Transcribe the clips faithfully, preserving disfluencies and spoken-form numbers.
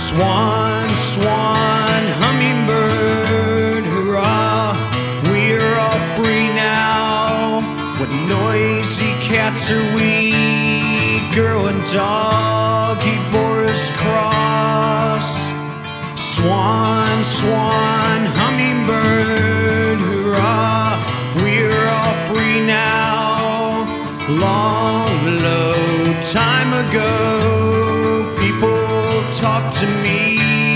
Swan, swan, hummingbird, hurrah, we're all free now. What noisy cats are we? Girl and dog, he bore his cross. Swan, swan, hummingbird, hurrah, we're all free now. Long, low time ago, people talk to me.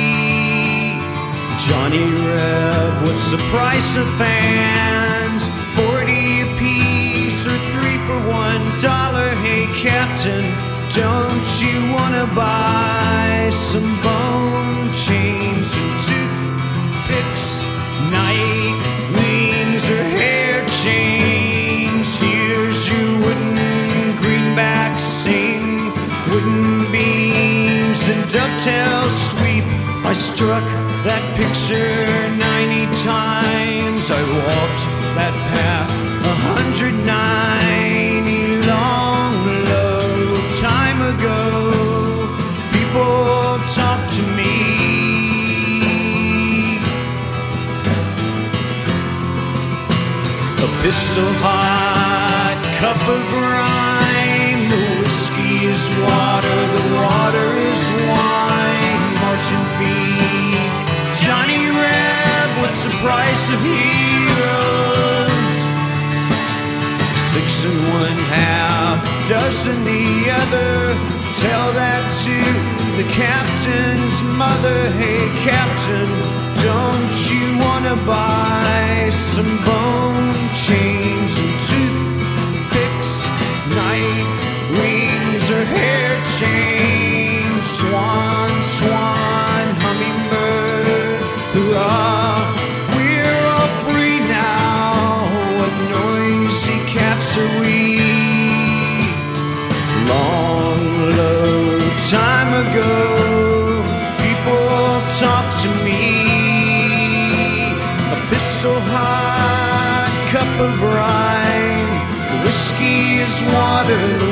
Johnny Reb, what's the price of fans? Forty apiece or three for one dollar. Hey Captain, don't you wanna buy some bone chains and toothpicks, night wings or hair chains? Here's your wooden greenback, sing wooden beams and dovetail sweep. I struck that picture ninety times. I walked that path a hundred ninety long, low time ago. People talk to me. A pistol hot cup of rhyme. The whiskey is water, the water is wine. Marching feet, Johnny Reb, what's the price of heroes? Six and one half, dozen the other. Tell that to the captain's mother. Hey Captain, don't you wanna buy some bone chains and toothpicks, night wings or hair chains? Swan, swan, hummingbird, hurrah, we're all free now. What noisy cats are we? Long, low time ago, people talk to me. A pistol hot cup of rhyme. The whiskey is water,